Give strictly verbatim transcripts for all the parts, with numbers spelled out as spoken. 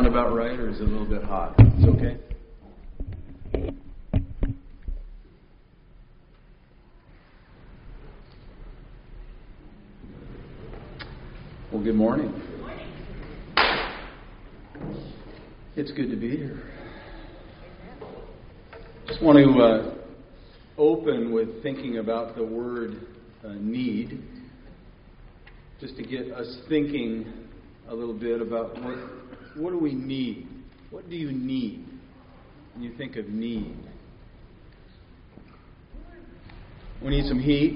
sound about right, or is it a little bit hot? It's okay? Well, good morning. Good morning. It's good to be here. Just want to uh, open with thinking about the word uh, need, just to get us thinking a little bit about what what do we need? What do you need when you think of need? We need some heat.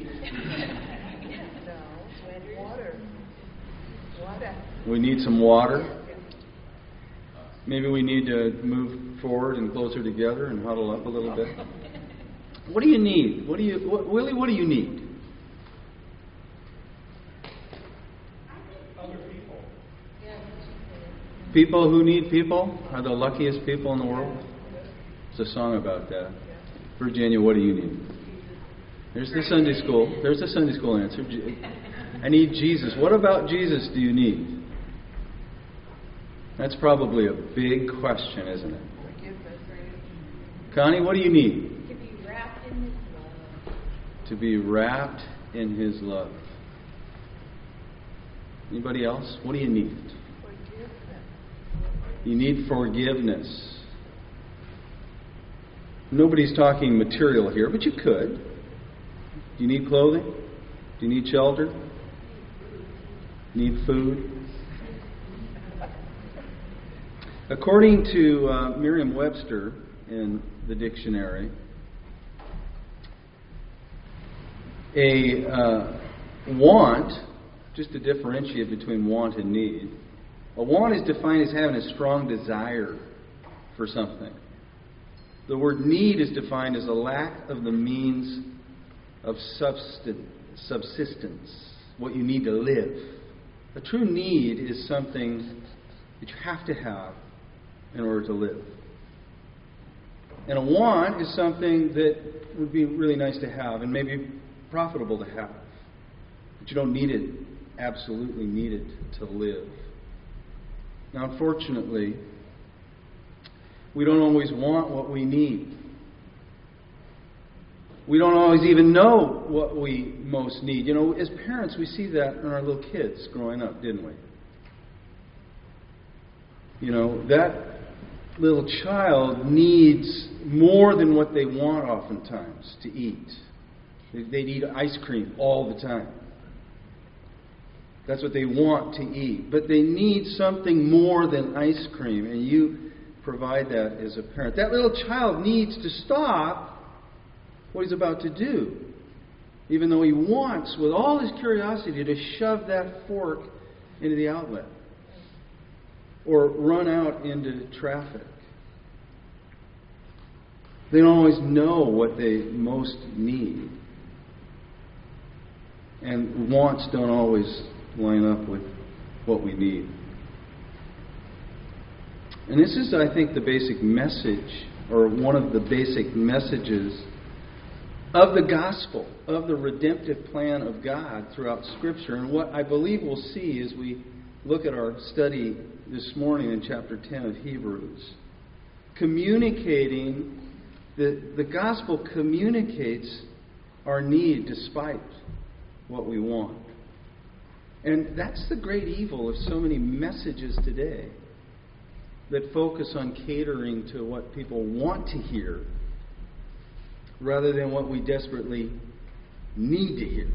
We need some water. Maybe we need to move forward and closer together and huddle up a little bit. What do you need? What do you, what, Willie? What do you need? Other people. People who need people are the luckiest people in the world. There's a song about that. Virginia, what do you need? There's the Sunday school. There's the Sunday school answer. I need Jesus. What about Jesus do you need? That's probably a big question, isn't it? Connie, what do you need? To be wrapped in His love. To be wrapped in His love. Anybody else? What do you need? Forgiveness. You need forgiveness. Nobody's talking material here, but you could. Do you need clothing? Do you need shelter? Need food? According to uh, Merriam-Webster in the dictionary, a uh, want, just to differentiate between want and need, a want is defined as having a strong desire for something. The word need is defined as a lack of the means of subsistence, what you need to live. A true need is something that you have to have in order to live. And a want is something that would be really nice to have and maybe profitable to have. But you don't need it, absolutely need it to live. Now, unfortunately, we don't always want what we need. We don't always even know what we most need. You know, as parents, we see that in our little kids growing up, didn't we? You know, that little child needs more than what they want oftentimes to eat. They need ice cream all the time. That's what they want to eat. But they need something more than ice cream, and you provide that as a parent. That little child needs to stop what he's about to do, even though he wants, with all his curiosity, to shove that fork into the outlet or run out into traffic. They don't always know what they most need. And wants don't always line up with what we need. And this is, I think, the basic message, or one of the basic messages of the gospel, of the redemptive plan of God throughout Scripture. And what I believe we'll see as we look at our study this morning in chapter ten of Hebrews. Communicating, the, the gospel communicates our need despite what we want. And that's the great evil of so many messages today that focus on catering to what people want to hear rather than what we desperately need to hear.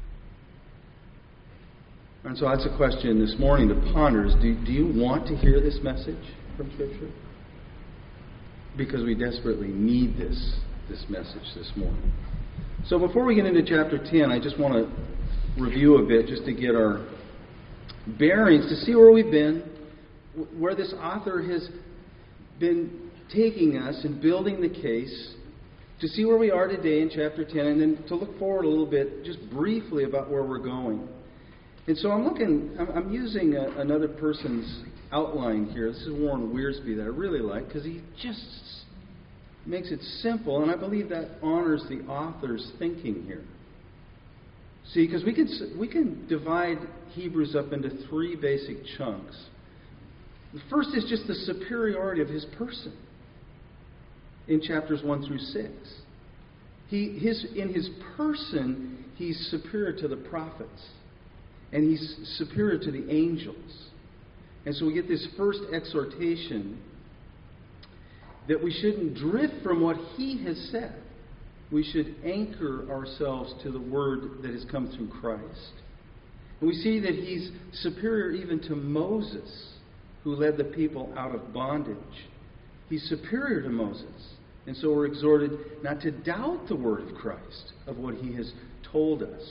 And so that's a question this morning to ponder is, do, do you want to hear this message from Scripture? Because we desperately need this, this message this morning. So before we get into chapter ten, I just want to review a bit just to get our bearings, to see where we've been, where this author has been taking us and building the case, to see where we are today in chapter ten, and then to look forward a little bit, just briefly, about where we're going. And so I'm looking, I'm, I'm using a, another person's outline here. This is Warren Wiersbe that I really like because he just makes it simple, and I believe that honors the author's thinking here. See, because we can we can divide Hebrews up into three basic chunks. The first is just the superiority of his person in chapters one through six. He, his, in his person, he's superior to the prophets. And he's superior to the angels. And so we get this first exhortation that we shouldn't drift from what he has said. We should anchor ourselves to the word that has come through Christ. And we see that he's superior even to Moses, who led the people out of bondage. He's superior to Moses. And so we're exhorted not to doubt the word of Christ, of what he has told us.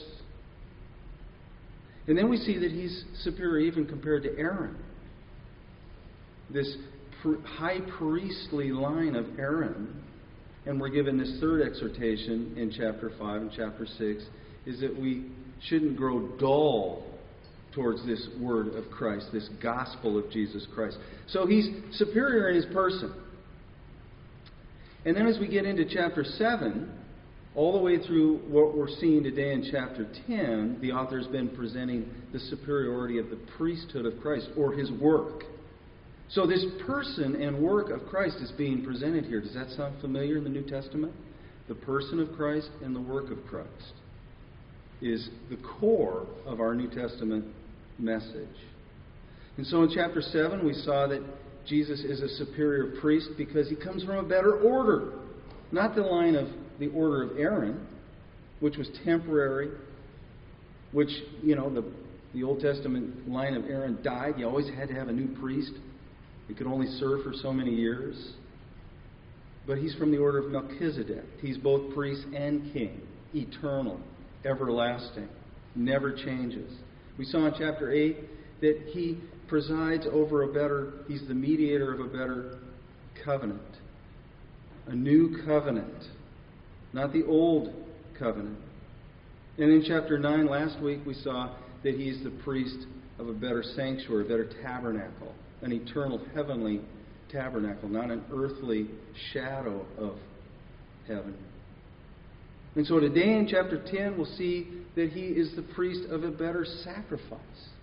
And then we see that he's superior even compared to Aaron. This high priestly line of Aaron, and we're given this third exhortation in chapter five and chapter six, is that we shouldn't grow dull towards this word of Christ, this gospel of Jesus Christ. So he's superior in his person. And then as we get into chapter seven, all the way through what we're seeing today in chapter ten, the author has been presenting the superiority of the priesthood of Christ, or his work. So this person and work of Christ is being presented here. Does that sound familiar in the New Testament? The person of Christ and the work of Christ is the core of our New Testament message. And so in chapter seven, we saw that Jesus is a superior priest because he comes from a better order. Not the line of the order of Aaron, which was temporary, which, you know, the, the Old Testament line of Aaron died. You always had to have a new priest. He could only serve for so many years. But he's from the order of Melchizedek. He's both priest and king, eternal, everlasting, never changes. We saw in chapter eight that he presides over a better, he's the mediator of a better covenant. A new covenant, not the old covenant. And in chapter nine last week we saw that he's the priest of a better sanctuary, a better tabernacle, an eternal heavenly tabernacle, not an earthly shadow of heaven. And so today in chapter ten we'll see that he is the priest of a better sacrifice.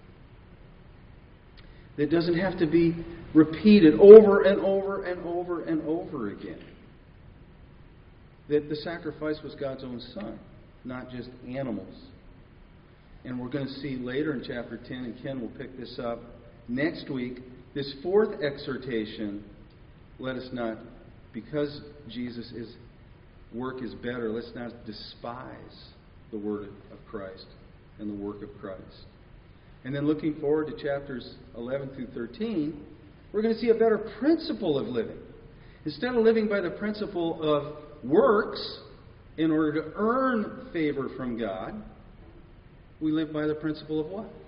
That doesn't have to be repeated over and over and over and over again. That the sacrifice was God's own Son, not just animals. And we're going to see later in chapter ten, and Ken will pick this up next week, this fourth exhortation, let us not, because Jesus' work is better, let's not despise the word of Christ and the work of Christ. And then looking forward to chapters eleven through thirteen, we're going to see a better principle of living. Instead of living by the principle of works in order to earn favor from God, we live by the principle of what?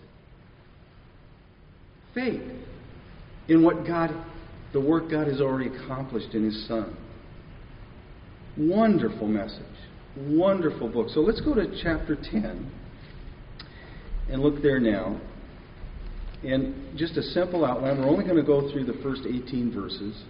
Faith in what God, the work God has already accomplished in His Son. Wonderful message. Wonderful book. So let's go to chapter ten and look there now. And just a simple outline. We're only going to go through the first eighteen verses.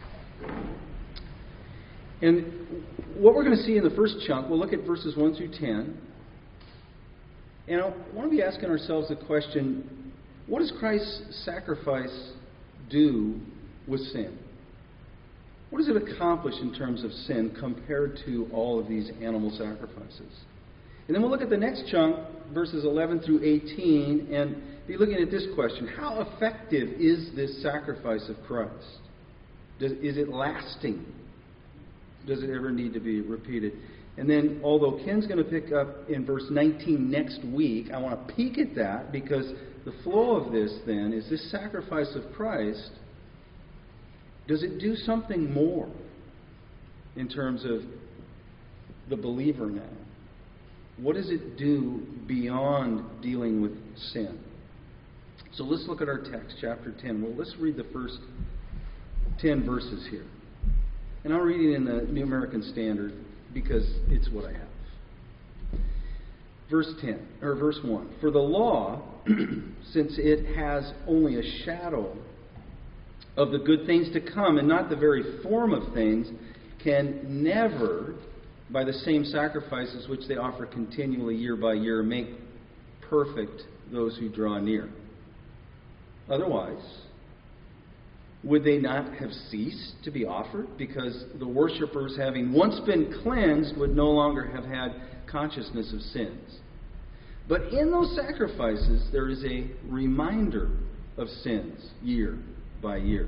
And what we're going to see in the first chunk, we'll look at verses one through ten. And I want to be asking ourselves the question, what does Christ's sacrifice do with sin? What does it accomplish in terms of sin compared to all of these animal sacrifices? And then we'll look at the next chunk, verses eleven through eighteen, and be looking at this question. How effective is this sacrifice of Christ? Does, is it lasting? Does it ever need to be repeated? And then, although Ken's going to pick up in verse nineteen next week, I want to peek at that because the flow of this then is this sacrifice of Christ. Does it do something more in terms of the believer now? What does it do beyond dealing with sin? So let's look at our text, chapter ten. Well, let's read the first ten verses here. And I'll read it in the New American Standard because it's what I have. Verse ten, or verse one. For the law, since it has only a shadow of the good things to come and not the very form of things, can never, by the same sacrifices which they offer continually year by year, make perfect those who draw near. Otherwise, would they not have ceased to be offered? Because the worshippers, having once been cleansed, would no longer have had consciousness of sins. But in those sacrifices, there is a reminder of sins year by year.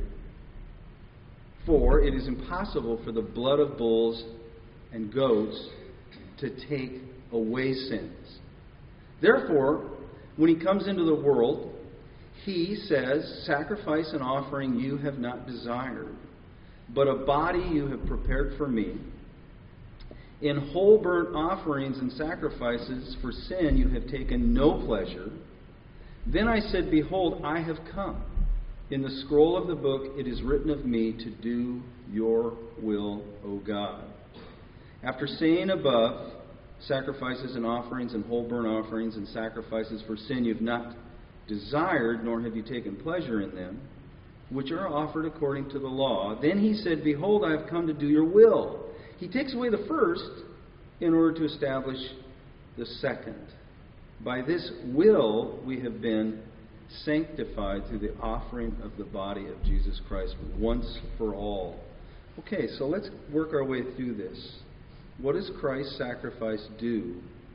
For it is impossible for the blood of bulls and goats to take away sins. Therefore, when he comes into the world, he says, "Sacrifice and offering you have not desired, but a body you have prepared for me. In whole burnt offerings and sacrifices for sin you have taken no pleasure. Then I said, Behold, I have come. In the scroll of the book it is written of me to do your will, O God." After saying above, sacrifices and offerings and whole burnt offerings and sacrifices for sin you have not desired, nor have you taken pleasure in them, which are offered according to the law, then he said, "Behold, I have come to do your will." He takes away the first in order to establish the second. By this will we have been sanctified through the offering of the body of Jesus Christ once for all. Okay, so let's work our way through this. What does Christ's sacrifice do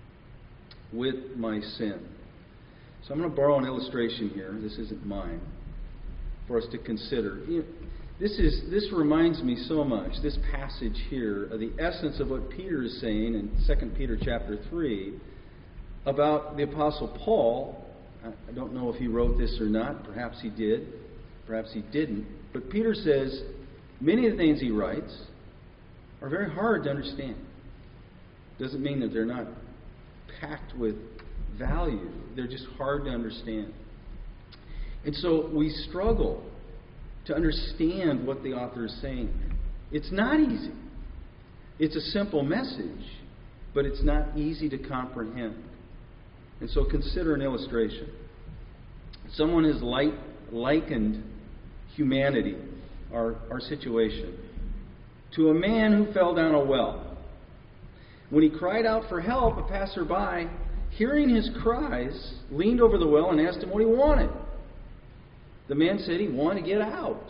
with my sin? So I'm going to borrow an illustration here. This isn't mine. For us to consider. This is this reminds me so much, this passage here, of the essence of what Peter is saying in Second Peter chapter three about the Apostle Paul. I don't know if he wrote this or not. Perhaps he did. Perhaps he didn't. But Peter says many of the things he writes are very hard to understand. Doesn't mean that they're not packed with value. They're just hard to understand. And so we struggle to understand what the author is saying. It's not easy. It's a simple message, but it's not easy to comprehend. And so consider an illustration. Someone has light, likened humanity, our, our situation, to a man who fell down a well. When he cried out for help, a passerby, hearing his cries, leaned over the well and asked him what he wanted. The man said he wanted to get out.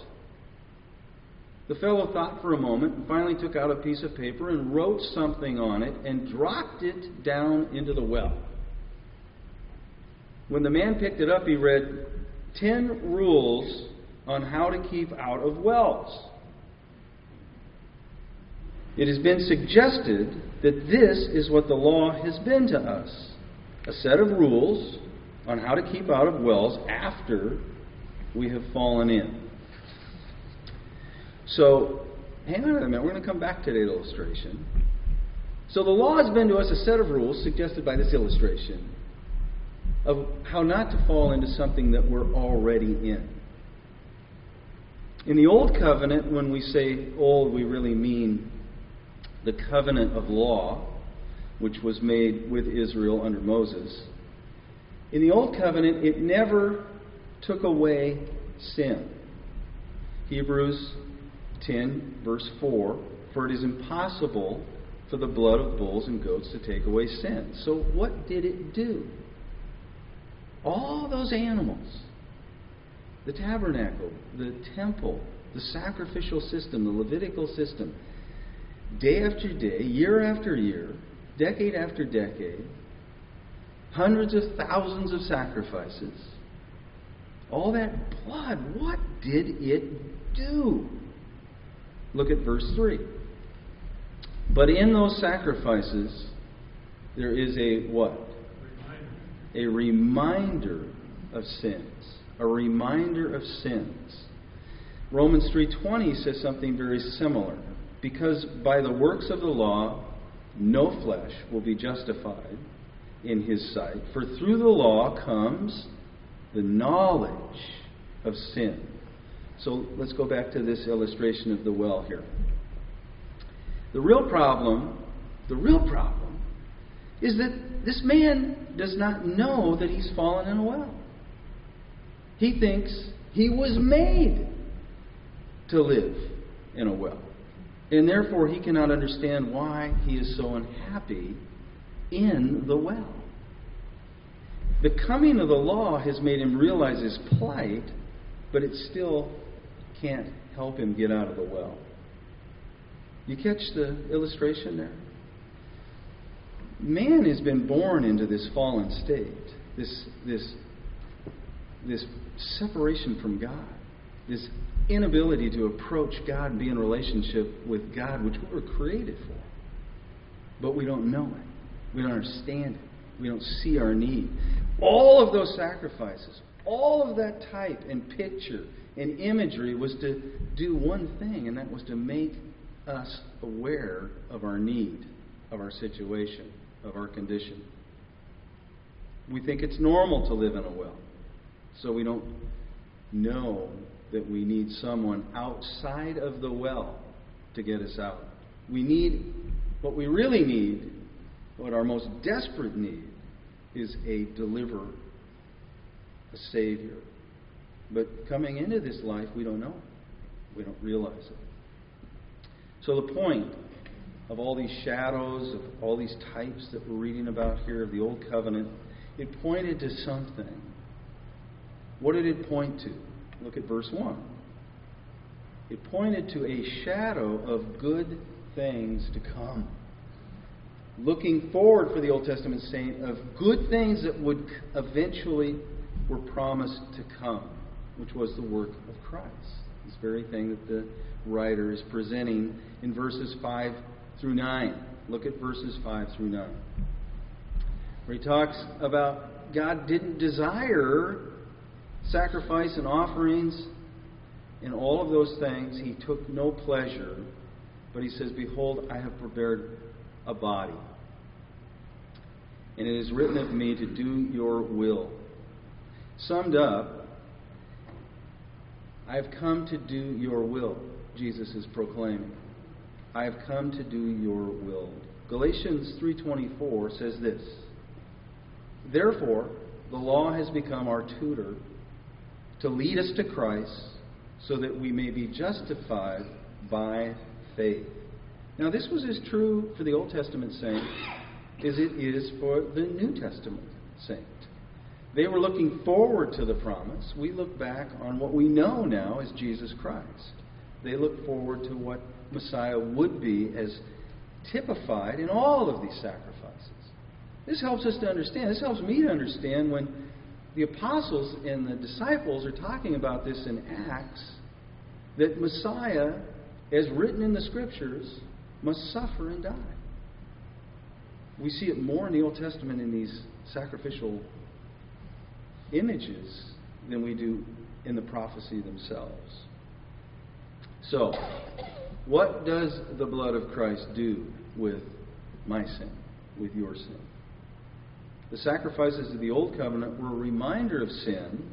The fellow thought for a moment and finally took out a piece of paper and wrote something on it and dropped it down into the well. When the man picked it up, he read ten rules on how to keep out of wells. It has been suggested that this is what the law has been to us. A set of rules on how to keep out of wells after we have fallen in. So, hang on a minute. We're going to come back to that illustration. So the law has been to us a set of rules suggested by this illustration of how not to fall into something that we're already in. In the Old Covenant, when we say old, we really mean the covenant of law, which was made with Israel under Moses. In the Old Covenant, it never took away sin. Hebrews ten, verse four, "For it is impossible for the blood of bulls and goats to take away sin." So what did it do? All those animals, the tabernacle, the temple, the sacrificial system, the Levitical system, day after day, year after year, decade after decade, hundreds of thousands of sacrifices, all that blood, what did it do? Look at verse three. But in those sacrifices, there is a what? A reminder of sins. A reminder of sins. Romans three twenty says something very similar. Because by the works of the law, no flesh will be justified in his sight. For through the law comes the knowledge of sin. So let's go back to this illustration of the well here. The real problem, the real problem, is that this man does not know that he's fallen in a well. He thinks he was made to live in a well. And therefore he cannot understand why he is so unhappy in the well. The coming of the law has made him realize his plight, but it still can't help him get out of the well. You catch the illustration there? Man has been born into this fallen state, this this this separation from God, this inability to approach God and be in relationship with God, which we were created for. But we don't know it. We don't understand it. We don't see our need. All of those sacrifices, all of that type and picture and imagery was to do one thing, and that was to make us aware of our need, of our situation, of our condition. We think it's normal to live in a well, so we don't know that we need someone outside of the well to get us out. We need, what we really need, what our most desperate need, is a deliverer, a Savior. But coming into this life, we don't know. We don't realize it. So the point of all these shadows, of all these types that we're reading about here of the Old Covenant, it pointed to something. What did it point to? Look at verse one. It pointed to a shadow of good things to come. Looking forward for the Old Testament saint of good things that would eventually were promised to come, which was the work of Christ. This very thing that the writer is presenting in verses five through nine. Look at verses five through nine. Where he talks about God didn't desire sacrifice and offerings and all of those things. He took no pleasure. But he says, "Behold, I have prepared a body. And it is written of me to do your will." Summed up, I have come to do your will, Jesus is proclaiming. I have come to do your will. Galatians three twenty-four says this: "Therefore, the law has become our tutor to lead us to Christ, so that we may be justified by faith." Now, this was as true for the Old Testament saint as it is for the New Testament saint. They were looking forward to the promise. We look back on what we know now as Jesus Christ. They look forward to what Messiah would be as typified in all of these sacrifices. This helps us to understand. This helps me to understand when the apostles and the disciples are talking about this in Acts, that Messiah, as written in the Scriptures, must suffer and die. We see it more in the Old Testament in these sacrificial images than we do in the prophecy themselves. So, what does the blood of Christ do with my sin, with your sin? The sacrifices of the Old Covenant were a reminder of sin,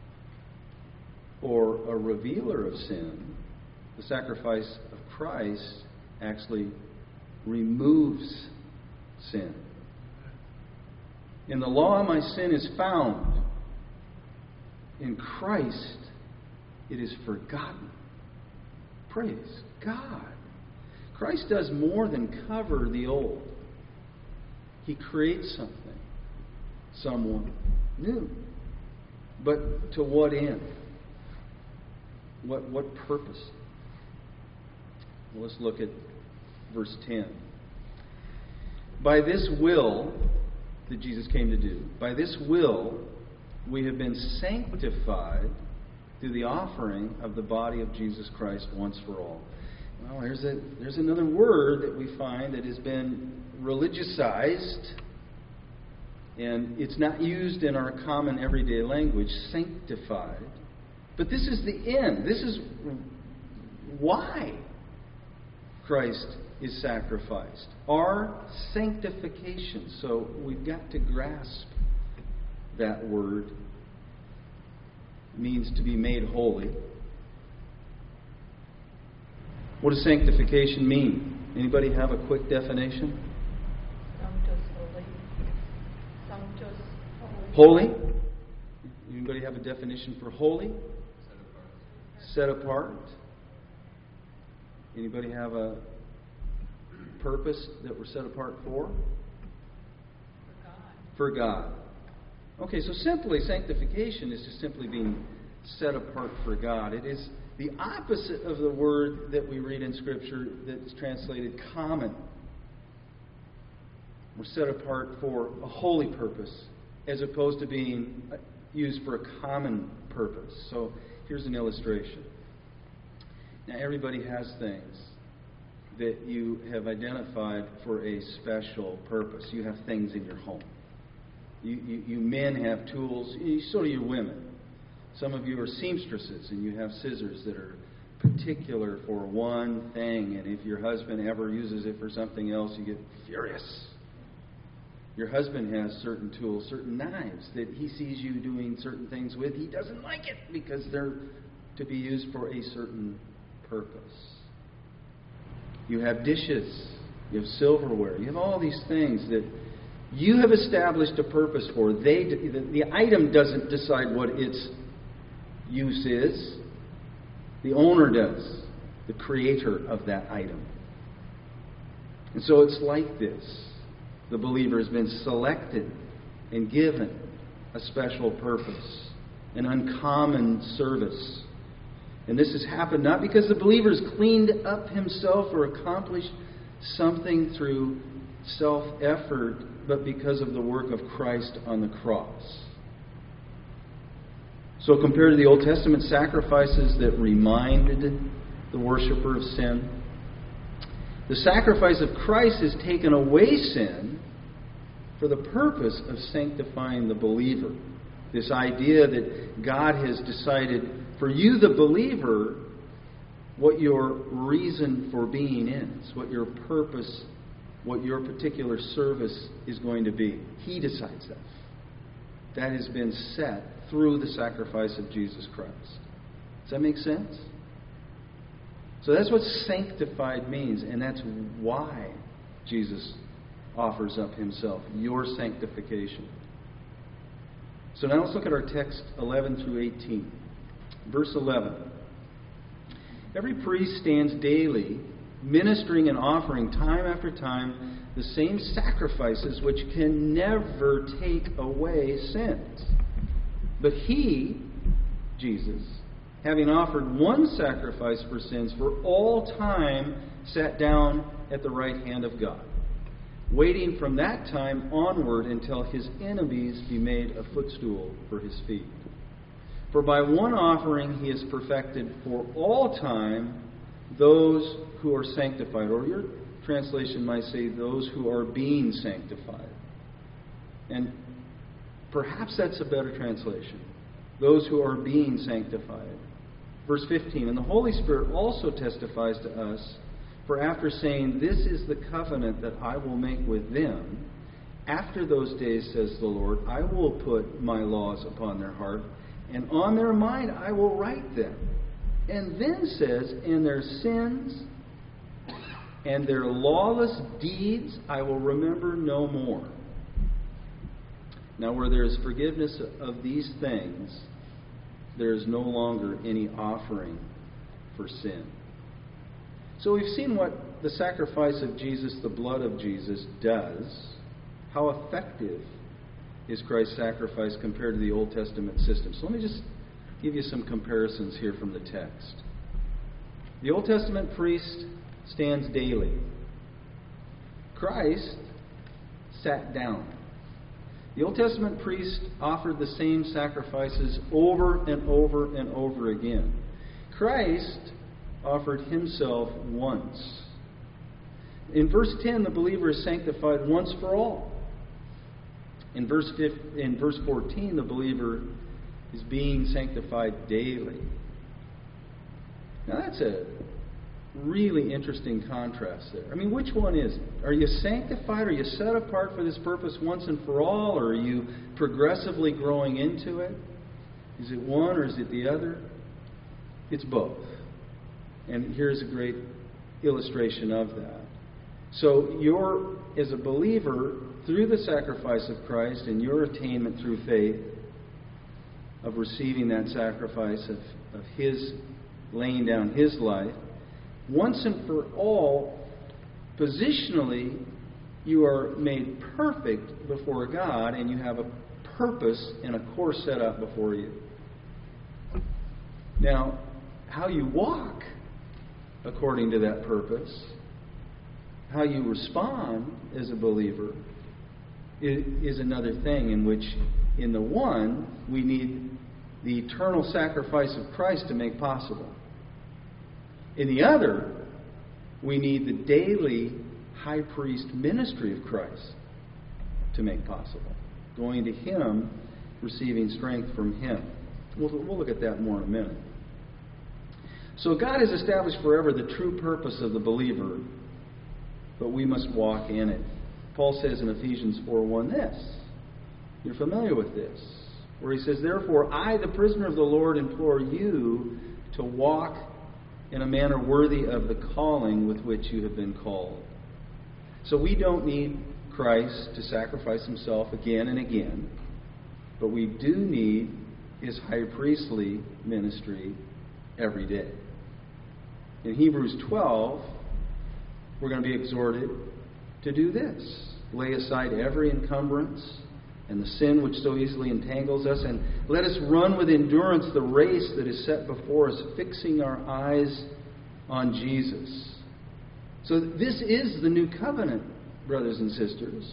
or a revealer of sin. The sacrifice of Christ actually removes sin. In the law, my sin is found. In Christ, it is forgotten. Praise God. Christ does more than cover the old. He creates something, someone new. But to what end? What, what purpose? Well, let's look at verse ten. By this will that Jesus came to do, by this will we have been sanctified through the offering of the body of Jesus Christ once for all. Well, there's a there's another word that we find that has been religiousized, and it's not used in our common everyday language, sanctified. But this is the end. This is why Christ is sacrificed. Our sanctification. So we've got to grasp that word. It means to be made holy. What does sanctification mean? Anybody have a quick definition? Sanctus holy. Sanctus holy. Holy? Anybody have a definition for holy? Set apart. Set apart. Anybody have a purpose that we're set apart for? For God. For God. Okay, so simply sanctification is just simply being set apart for God. It is The opposite of the word that we read in Scripture that's translated common. We're set apart for a holy purpose as opposed to being used for a common purpose. So here's an illustration. Now everybody has things that you have identified for a special purpose. You have things in your home. You, you, you men have tools, so do you women. Some of you are seamstresses and you have scissors that are particular for one thing, and if your husband ever uses it for something else, you get furious. Your husband has certain tools, certain knives that he sees you doing certain things with. He doesn't like it because they're to be used for a certain purpose. You have dishes, you have silverware, you have all these things that you have established a purpose for. They, the, the item doesn't decide what its use is. The owner does, the creator of that item. And so it's like this. The believer has been selected and given a special purpose, an uncommon service. And this has happened not because the believer has cleaned up himself or accomplished something through self-effort, but because of the work of Christ on the cross. So compared to the Old Testament sacrifices that reminded the worshiper of sin, the sacrifice of Christ has taken away sin for the purpose of sanctifying the believer. This idea that God has decided for you, the believer, what your reason for being is, what your purpose, what your particular service is going to be. He decides that. That has been set through the sacrifice of Jesus Christ. Does that make sense? So that's what sanctified means, and that's why Jesus offers up himself, your sanctification. So now let's look at our text eleven through eighteen. Verse eleven. Every priest stands daily, ministering and offering time after time the same sacrifices which can never take away sins. But he, Jesus, having offered one sacrifice for sins for all time, sat down at the right hand of God, waiting from that time onward until his enemies be made a footstool for his feet. For by one offering he has perfected for all time those who are sanctified. Or your translation might say those who are being sanctified. And perhaps that's a better translation. Those who are being sanctified. Verse fifteen, and the Holy Spirit also testifies to us, for after saying, this is the covenant that I will make with them, after those days, says the Lord, I will put my laws upon their heart, and on their mind I will write them. And then says, and their sins and their lawless deeds I will remember no more. Now where there is forgiveness of these things, there is no longer any offering for sin. So we've seen what the sacrifice of Jesus, the blood of Jesus, does. How effective is Christ's sacrifice compared to the Old Testament system? So let me just give you some comparisons here from the text. The Old Testament priest stands daily. Christ sat down. The Old Testament priest offered the same sacrifices over and over and over again. Christ offered himself once. In verse ten, the believer is sanctified once for all. In verse fifteen, in verse fourteen, the believer is being sanctified daily. Now that's a really interesting contrast there. I mean, which one is it? Are you sanctified? Are you set apart for this purpose once and for all? Or are you progressively growing into it? Is it one or is it the other? It's both. And here's a great illustration of that. So you're, as a believer, through the sacrifice of Christ and your attainment through faith of receiving that sacrifice of, of His laying down His life, once and for all, positionally, you are made perfect before God and you have a purpose and a course set up before you. Now, how you walk according to that purpose, how you respond as a believer, is another thing in which, in the one, we need the eternal sacrifice of Christ to make possible. In the other, we need the daily high priest ministry of Christ to make possible. Going to Him, receiving strength from Him. We'll, we'll look at that more in a minute. So God has established forever the true purpose of the believer, but we must walk in it. Paul says in Ephesians four one this. You're familiar with this. Where he says, therefore, I, the prisoner of the Lord, implore you to walk in a manner worthy of the calling with which you have been called. So we don't need Christ to sacrifice Himself again and again, but we do need His high priestly ministry every day. In Hebrews twelve, we're going to be exhorted to do this. Lay aside every encumbrance and the sin which so easily entangles us, and let us run with endurance the race that is set before us, fixing our eyes on Jesus. So this is the new covenant, brothers and sisters.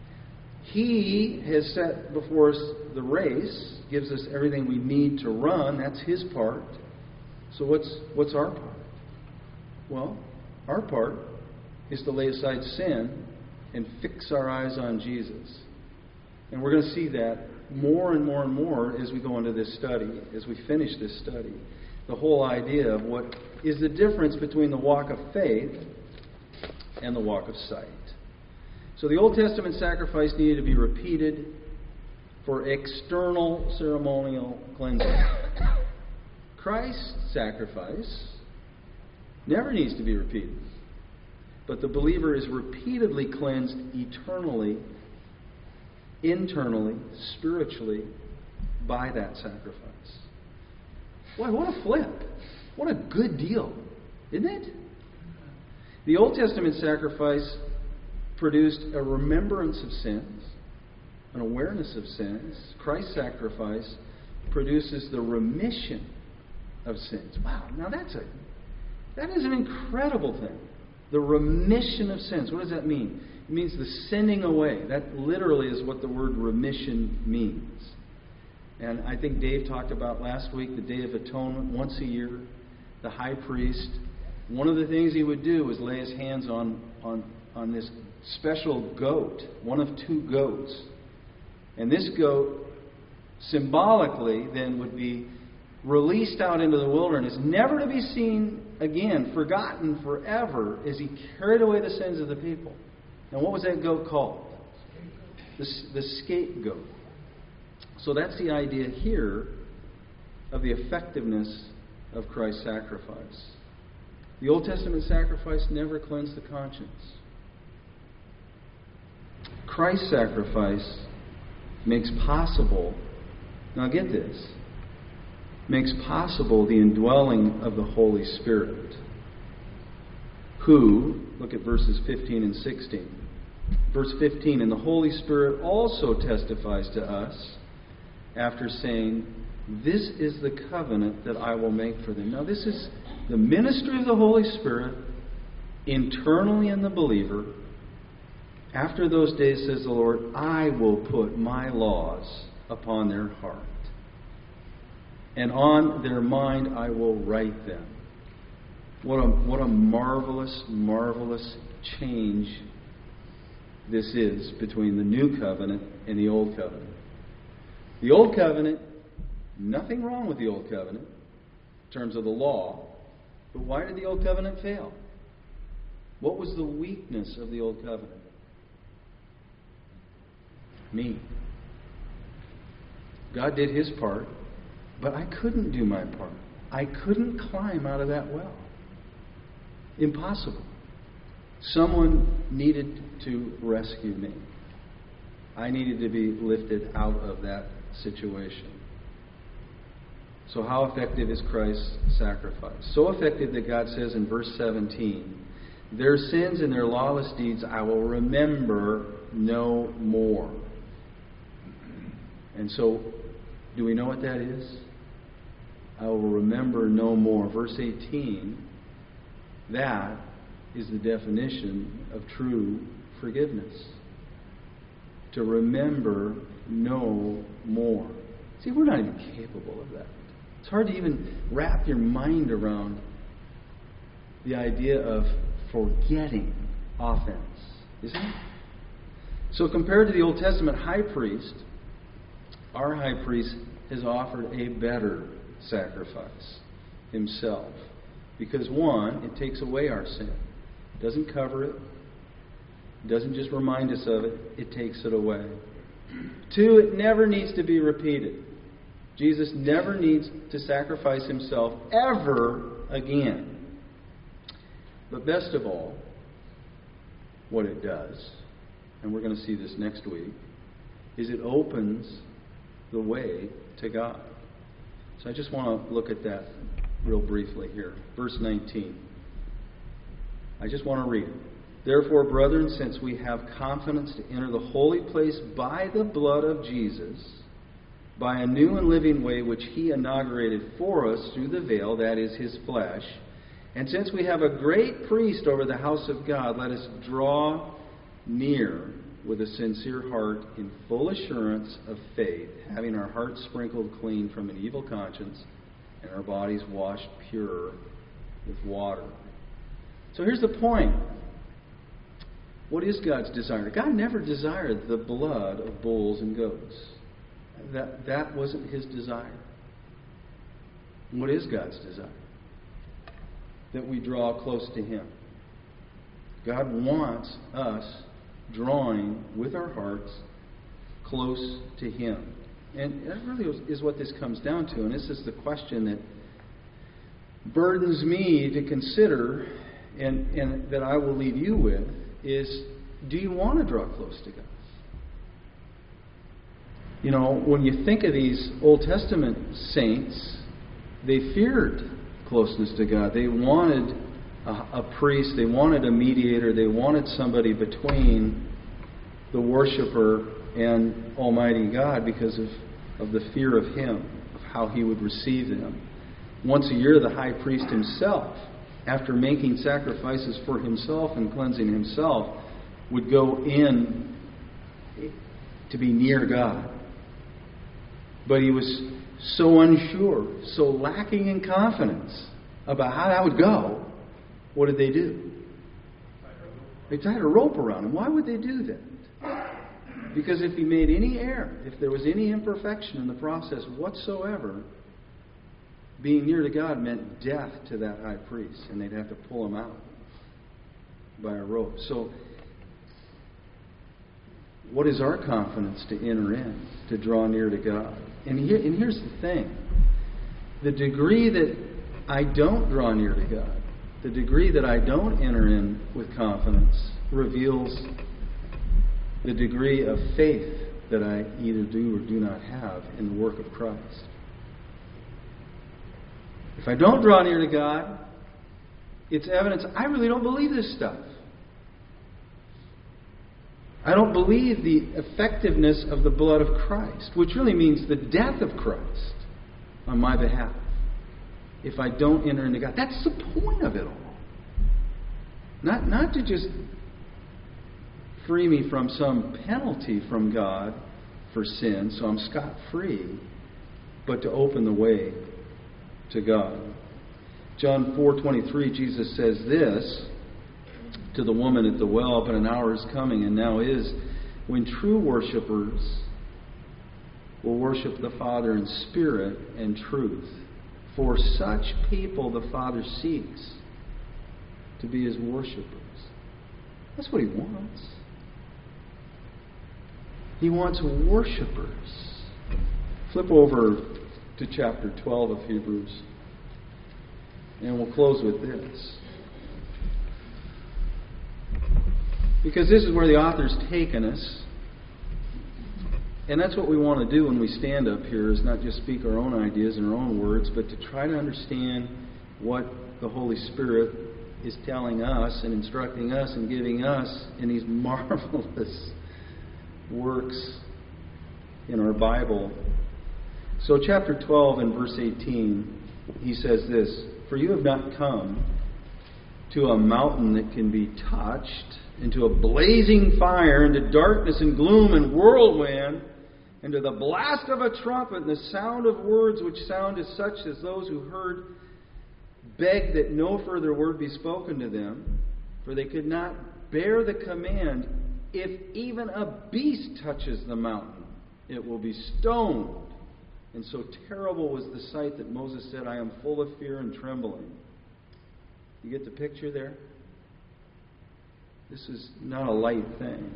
He has set before us the race, gives us everything we need to run. That's His part. So what's what's our part? Well, our part is to lay aside sin and fix our eyes on Jesus. And we're going to see that more and more and more as we go into this study, as we finish this study. The whole idea of what is the difference between the walk of faith and the walk of sight. So the Old Testament sacrifice needed to be repeated for external ceremonial cleansing. Christ's sacrifice never needs to be repeated. But the believer is repeatedly cleansed eternally, internally, spiritually, by that sacrifice. Boy, what a flip. What a good deal, isn't it? The Old Testament sacrifice produced a remembrance of sins, an awareness of sins. Christ's sacrifice produces the remission of sins. Wow, now that's a that is an incredible thing. The remission of sins. What does that mean? It means the sending away. That literally is what the word remission means. And I think Dave talked about last week the Day of Atonement. Once a year, the high priest, one of the things he would do was lay his hands on, on, on this special goat, one of two goats. And this goat symbolically then would be released out into the wilderness, never to be seen again, forgotten forever, as he carried away the sins of the people. Now, what was that goat called? The, the scapegoat. So that's the idea here of the effectiveness of Christ's sacrifice. The Old Testament sacrifice never cleansed the conscience. Christ's sacrifice makes possible, now get this, makes possible the indwelling of the Holy Spirit, who, look at verses fifteen and sixteen. Verse fifteen, and the Holy Spirit also testifies to us after saying, this is the covenant that I will make for them. Now this is the ministry of the Holy Spirit internally in the believer. After those days, says the Lord, I will put my laws upon their heart, and on their mind I will write them. What a, what a marvelous, marvelous change this is between the new covenant and the old covenant. The old covenant, nothing wrong with the old covenant in terms of the law, but why did the old covenant fail? What was the weakness of the old covenant? Me. God did His part, but I couldn't do my part. I couldn't climb out of that well. Impossible. Someone needed to rescue me. I needed to be lifted out of that situation. So how effective is Christ's sacrifice? So effective that God says in verse seventeen, their sins and their lawless deeds I will remember no more. And so, do we know what that is? I will remember no more. Verse eighteen, that is the definition of true forgiveness. To remember no more. See, we're not even capable of that. It's hard to even wrap your mind around the idea of forgetting offense, isn't it? So compared to the Old Testament high priest, our high priest has offered a better sacrifice himself. Because one, it takes away our sin. It doesn't cover it. It doesn't just remind us of it. It takes it away. Two, it never needs to be repeated. Jesus never needs to sacrifice himself ever again. But best of all, what it does, and we're going to see this next week, is it opens the way to God. So I just want to look at that real briefly here. Verse nineteen. I just want to read it. Therefore, brethren, since we have confidence to enter the holy place by the blood of Jesus, by a new and living way which he inaugurated for us through the veil, that is his flesh, and since we have a great priest over the house of God, let us draw near with a sincere heart in full assurance of faith, having our hearts sprinkled clean from an evil conscience and our bodies washed pure with water. So here's the point. What is God's desire? God never desired the blood of bulls and goats. That, that wasn't his desire. What is God's desire? That we draw close to him. God wants us drawing with our hearts close to him. And that really is what this comes down to. And this is the question that burdens me to consider and, and that I will leave you with is, do you want to draw close to God? You know, when you think of these Old Testament saints, they feared closeness to God. They wanted a, a priest, they wanted a mediator, they wanted somebody between the worshiper and Almighty God because of, of the fear of Him, of how He would receive them. Once a year, the high priest himself, after making sacrifices for himself and cleansing himself, would go in to be near God. But he was so unsure, so lacking in confidence about how that would go. What did they do? They tied a rope around him. Why would they do that? Because if he made any error, if there was any imperfection in the process whatsoever, being near to God meant death to that high priest, and they'd have to pull him out by a rope. So, what is our confidence to enter in, to draw near to God? And, here, and here's the thing. The degree that I don't draw near to God, the degree that I don't enter in with confidence, reveals the degree of faith that I either do or do not have in the work of Christ. If I don't draw near to God, it's evidence I really don't believe this stuff. I don't believe the effectiveness of the blood of Christ, which really means the death of Christ on my behalf. If I don't enter into God, that's the point of it all. Not, not to just free me from some penalty from God for sin, so I'm scot-free, but to open the way to God. John four twenty-three, Jesus says this to the woman at the well, but an hour is coming and now is when true worshipers will worship the Father in spirit and truth. For such people the Father seeks to be His worshipers. That's what He wants. He wants worshipers. Flip over to chapter twelve of Hebrews, and we'll close with this. Because this is where the author's taken us. And that's what we want to do when we stand up here, is not just speak our own ideas and our own words, but to try to understand what the Holy Spirit is telling us and instructing us and giving us in these marvelous works in our Bible. So chapter twelve and verse eighteen, he says this, "For you have not come to a mountain that can be touched, into a blazing fire, into darkness and gloom and whirlwind, into the blast of a trumpet and the sound of words which sound as such as those who heard begged that no further word be spoken to them, for they could not bear the command, if even a beast touches the mountain, it will be stoned. And so terrible was the sight that Moses said, I am full of fear and trembling." You get the picture there? This is not a light thing.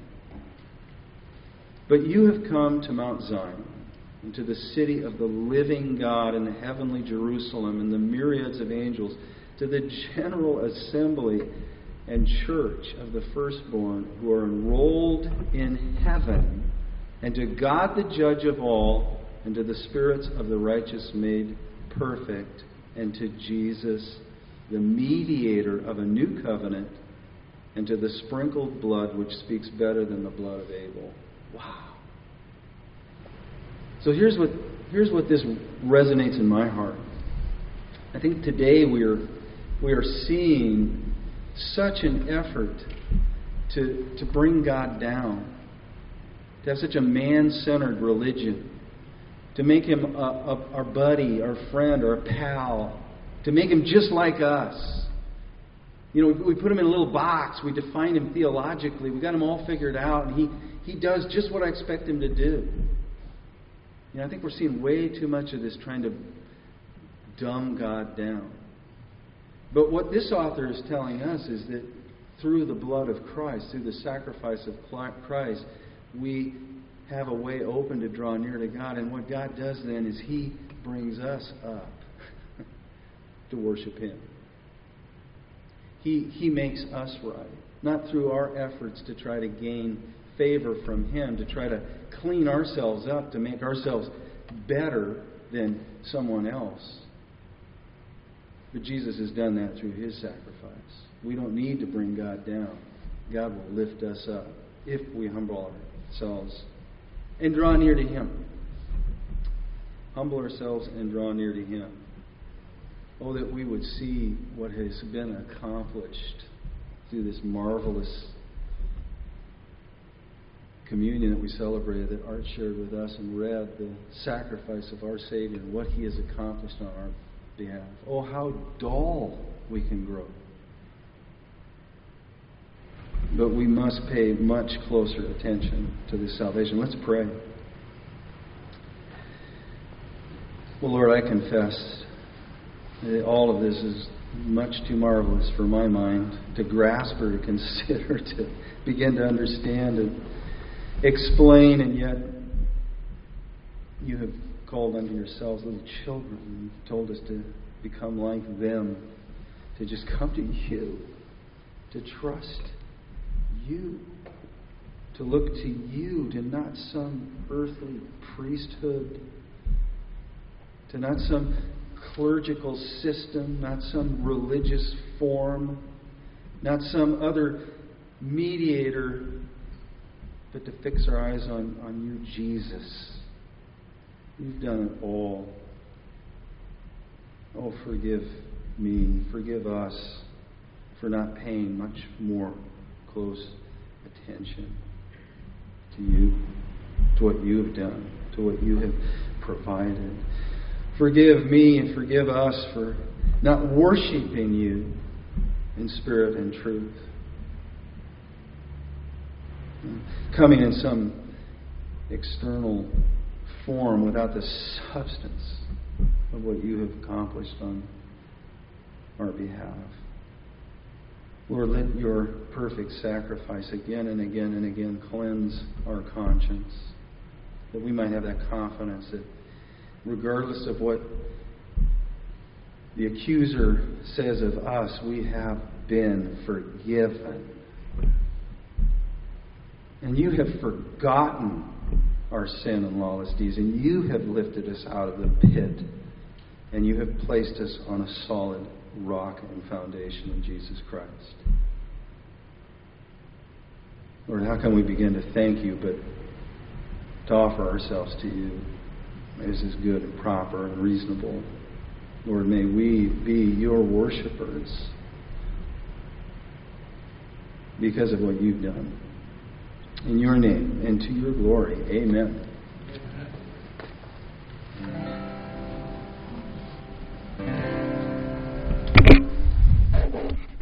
"But you have come to Mount Zion, and to the city of the living God, and the heavenly Jerusalem, and the myriads of angels, to the general assembly and church of the firstborn who are enrolled in heaven, and to God the judge of all, and to the spirits of the righteous made perfect, and to Jesus, the mediator of a new covenant, and to the sprinkled blood which speaks better than the blood of Abel." Wow. So here's what here's what this resonates in my heart. I think today we are we are seeing such an effort to to bring God down, to have such a man-centered religion, to make him a, a, our buddy, our friend, our pal, to make him just like us. You know, we, we put him in a little box. We define him theologically. We got him all figured out, and he, he does just what I expect him to do. You know, I think we're seeing way too much of this trying to dumb God down. But what this author is telling us is that through the blood of Christ, through the sacrifice of Christ, we have a way open to draw near to God. And what God does then is He brings us up to worship Him. He, he makes us right. Not through our efforts to try to gain favor from Him, to try to clean ourselves up, to make ourselves better than someone else. But Jesus has done that through His sacrifice. We don't need to bring God down. God will lift us up if we humble ourselves and draw near to Him. Humble ourselves and draw near to Him. Oh, that we would see what has been accomplished through this marvelous communion that we celebrated, that Art shared with us and read, the sacrifice of our Savior and what He has accomplished on our behalf. Oh, how dull we can grow. But we must pay much closer attention to this salvation. Let's pray. Well, Lord, I confess that all of this is much too marvelous for my mind to grasp or to consider, to begin to understand and explain, and yet you have called unto yourselves little children and told us to become like them, to just come to you, to trust you, to look to you, to not some earthly priesthood, to not some clerical system, not some religious form, not some other mediator, but to fix our eyes on, on you, Jesus. You've done it all. Oh, forgive me, forgive us for not paying much more close attention to you, to what you have done, to what you have provided. Forgive me and forgive us for not worshiping you in spirit and truth. Coming in some external form without the substance of what you have accomplished on our behalf. Lord, let your perfect sacrifice again and again and again cleanse our conscience, that we might have that confidence that regardless of what the accuser says of us, we have been forgiven. And you have forgotten our sin and lawless deeds, and you have lifted us out of the pit, and you have placed us on a solid rock and foundation in Jesus Christ. Lord, how can we begin to thank you but to offer ourselves to you as is good and proper and reasonable? Lord, may we be your worshipers because of what you've done. In your name and to your glory. Amen.